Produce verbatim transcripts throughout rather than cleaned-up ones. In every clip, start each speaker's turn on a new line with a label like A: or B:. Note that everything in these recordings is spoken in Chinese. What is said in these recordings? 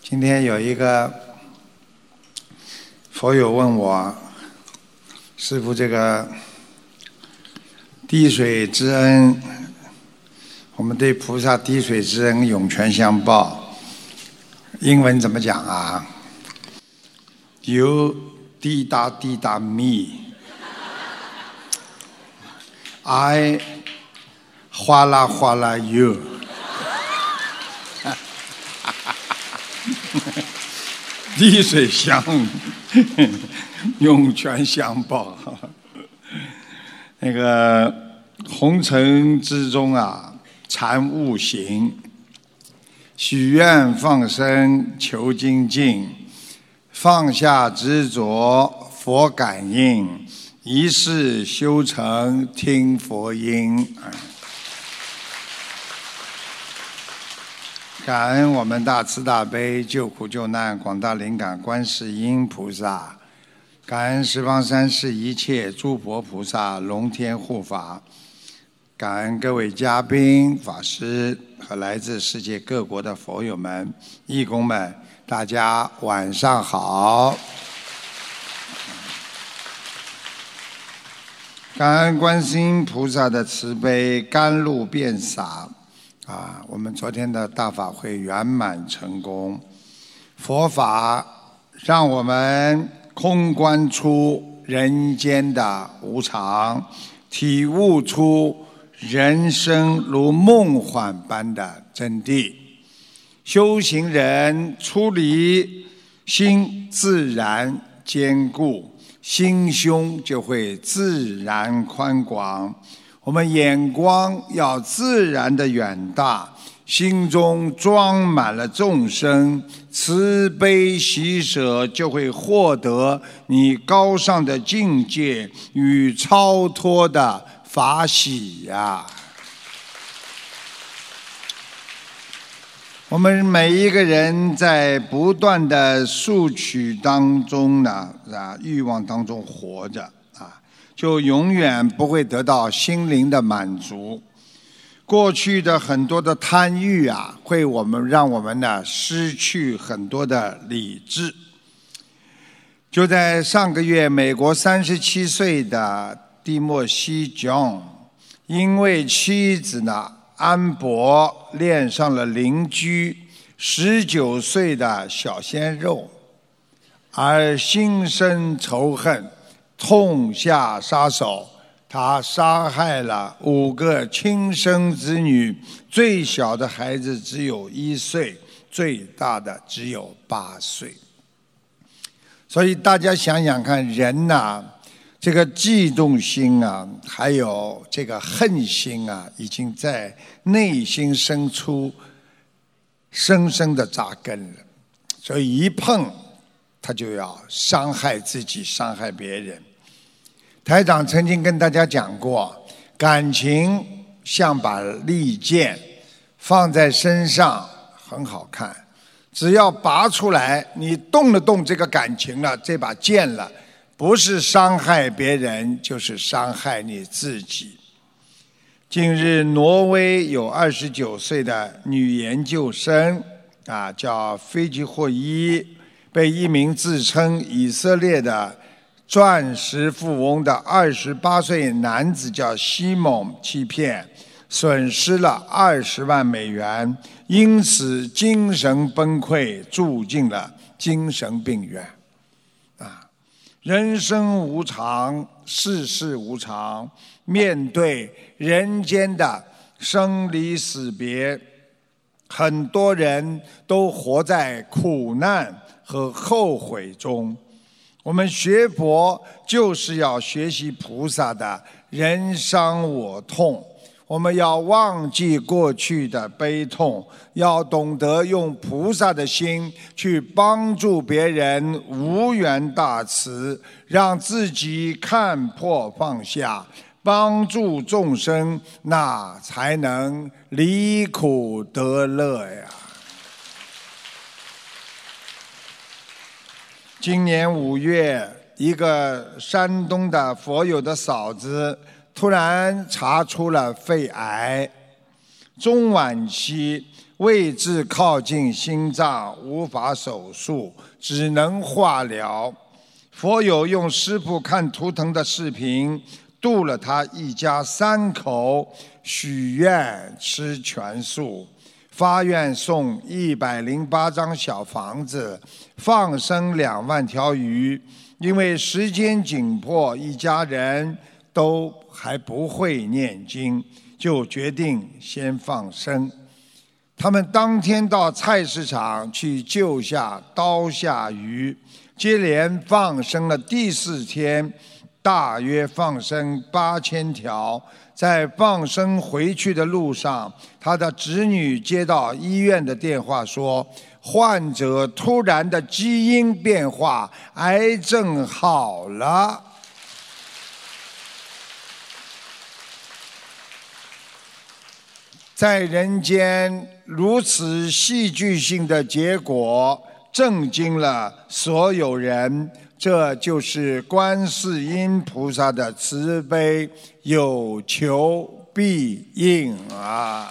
A: 今天有一个佛友问我，师父，这个滴水之恩，我们对菩萨滴水之恩涌泉相报，英文怎么讲啊？You滴答滴答 me， I 哗啦哗啦 you。滴水相涌泉相报。那个红尘之中啊，禅悟行，许愿放生求精进，放下执着佛感应，一世修成听佛音。感恩我们大慈大悲救苦救难广大灵感观世音菩萨，感恩十方三世一切诸佛菩萨龙天护法，感恩各位嘉宾法师和来自世界各国的佛友们义工们，大家晚上好。感恩观世音菩萨的慈悲，甘露遍洒啊，我们昨天的大法会圆满成功，佛法让我们空观出人间的无常，体悟出人生如梦幻般的真谛。修行人出离心自然坚固，心胸就会自然宽广。我们眼光要自然的远大，心中装满了众生，慈悲喜舍，就会获得你高尚的境界与超脱的法喜呀、啊！我们每一个人在不断的索取当中呢，啊，欲望当中活着啊，就永远不会得到心灵的满足。过去的很多的贪欲啊，会我们让我们呢失去很多的理智。就在上个月，美国三十七岁的蒂莫西 John， 因为妻子呢安博恋上了邻居十九岁的小鲜肉，而心生仇恨，痛下杀手。他杀害了五个亲生子女，最小的孩子只有一岁，最大的只有八岁。所以大家想想看，人呐、啊，这个嫉妒心啊，还有这个恨心啊，已经在内心深处深深的扎根了。所以一碰，他就要伤害自己，伤害别人。台长曾经跟大家讲过，感情像把利剑放在身上很好看，只要拔出来，你动了动这个感情了，这把剑了，不是伤害别人，就是伤害你自己。近日，挪威有二十九岁的女研究生啊，叫菲吉霍伊，被一名自称以色列的钻石富翁的二十八岁男子叫西蒙欺骗，损失了二十万美元，因此精神崩溃，住进了精神病院。啊，人生无常，世事无常，面对人间的生离死别，很多人都活在苦难和后悔中。我们学佛就是要学习菩萨的人伤我痛，我们要忘记过去的悲痛，要懂得用菩萨的心去帮助别人，无缘大慈，让自己看破放下，帮助众生，那才能离苦得乐呀。今年五月，一个山东的佛友的嫂子突然查出了肺癌， 中晚期位置靠近心脏，无法手术，只能化疗。佛友用师父看图腾的视频度了他一家三口，许愿吃全素，发愿送一百零八张小房子，放生两万条鱼。因为时间紧迫，一家人都还不会念经，就决定先放生。他们当天到菜市场去救下刀下鱼，接连放生了第四天，大约放生八千条。在放生回去的路上，他的侄女接到医院的电话说，患者突然的基因变化，癌症好了。在人间如此戏剧性的结果，震惊了所有人。这就是观世音菩萨的慈悲，有求必应啊！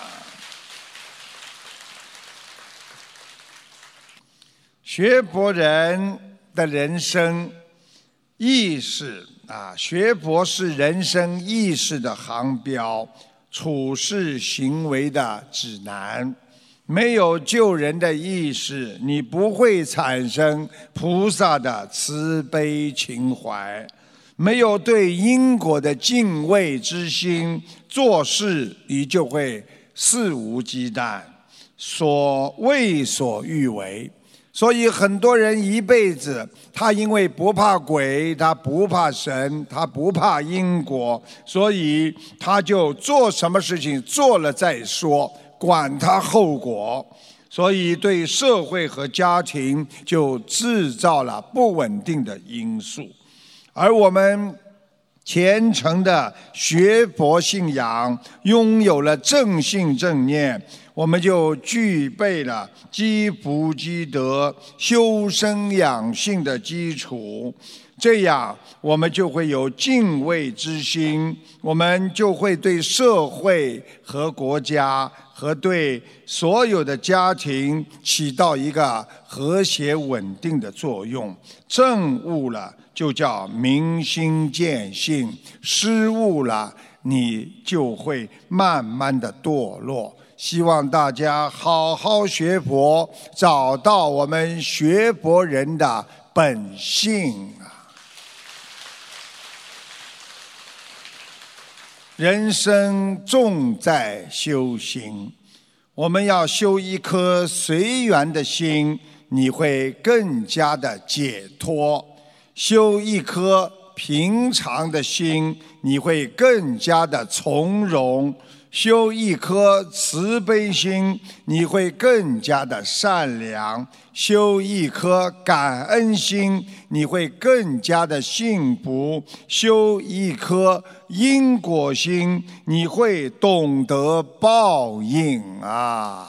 A: 学佛人的人生意识啊，学佛是人生意识的航标，处事行为的指南。没有救人的意识，你不会产生菩萨的慈悲情怀；没有对因果的敬畏之心，做事你就会肆无忌惮，所为所欲为。所以很多人一辈子，他因为不怕鬼，他不怕神，他不怕因果，所以他就做什么事情做了再说，管他后果。所以对社会和家庭就制造了不稳定的因素。而我们虔诚的学佛信仰，拥有了正信正念，我们就具备了积福积德、修身养性的基础。这样我们就会有敬畏之心，我们就会对社会和国家和对所有的家庭起到一个和谐稳定的作用。正悟了就叫明心见性，失悟了你就会慢慢的堕落。希望大家好好学佛，找到我们学佛人的本性啊！人生重在修行，我们要修一颗随缘的心，你会更加的解脱；修一颗平常的心，你会更加的从容；修一颗慈悲心，你会更加的善良；修一颗感恩心，你会更加的幸福；修一颗因果心，你会懂得报应啊！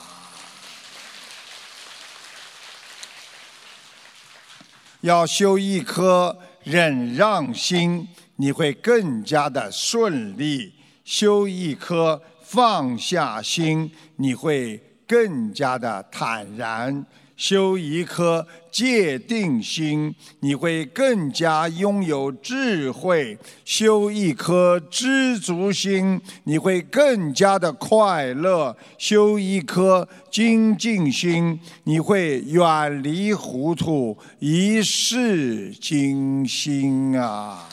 A: 要修一颗忍让心，你会更加的顺利；修一颗放下心，你会更加的坦然；修一颗戒定心，你会更加拥有智慧；修一颗知足心，你会更加的快乐；修一颗精进心，你会远离糊涂，一世精心啊！